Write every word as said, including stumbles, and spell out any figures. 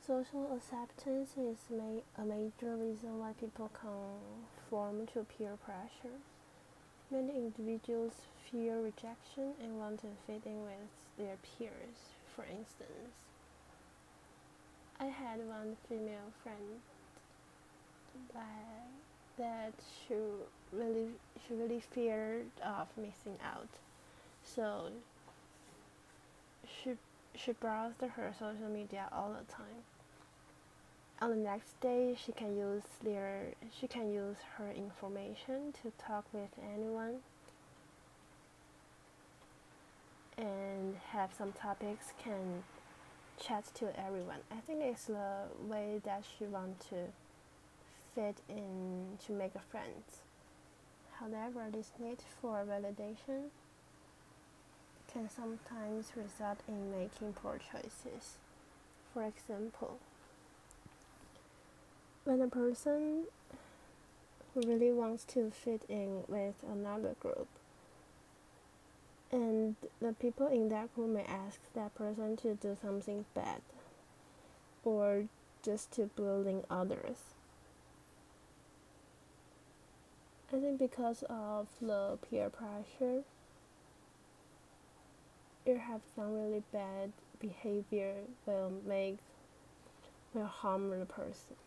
Social acceptance is ma- a major reason why people conform to peer pressure. Many individuals fear rejection and want to fit in with their peers. For instance, I had one female friend that, that she really she really feared of missing out. So she she browsed her social media all the time. On the next day, she can use their she can use her information to talk with anyone and have some topics can chat to everyone. I think it's the way that she wants to fit in to make a friends. However, this need for validation can sometimes result in making poor choices. For example, when a person who really wants to fit in with another group, and the people in that group may ask that person to do something bad or just to bullying others. I think because of the peer pressure, you have some really bad behavior will make will harm the person.